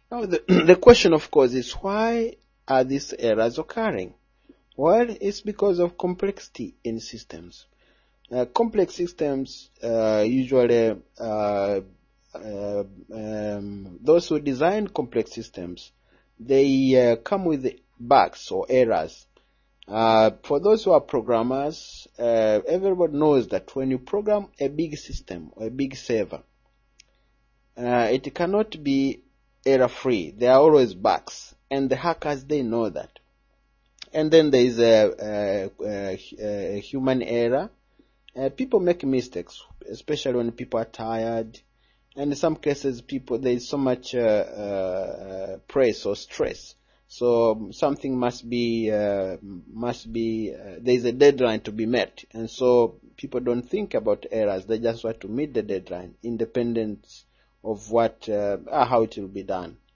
Now, the question, of course, is why are these errors occurring? Well, it's because of complexity in systems. Complex systems usually, those who design complex systems, they come with bugs or errors. For those who are programmers, everybody knows that when you program a big system or a big server, it cannot be error-free. There are always bugs, and the hackers, they know that. And then there is a human error. People make mistakes, especially when people are tired. And in some cases, there is so much press or stress. So something must be, there is a deadline to be met. And so people don't think about errors. They just want to meet the deadline, independent of how it will be done.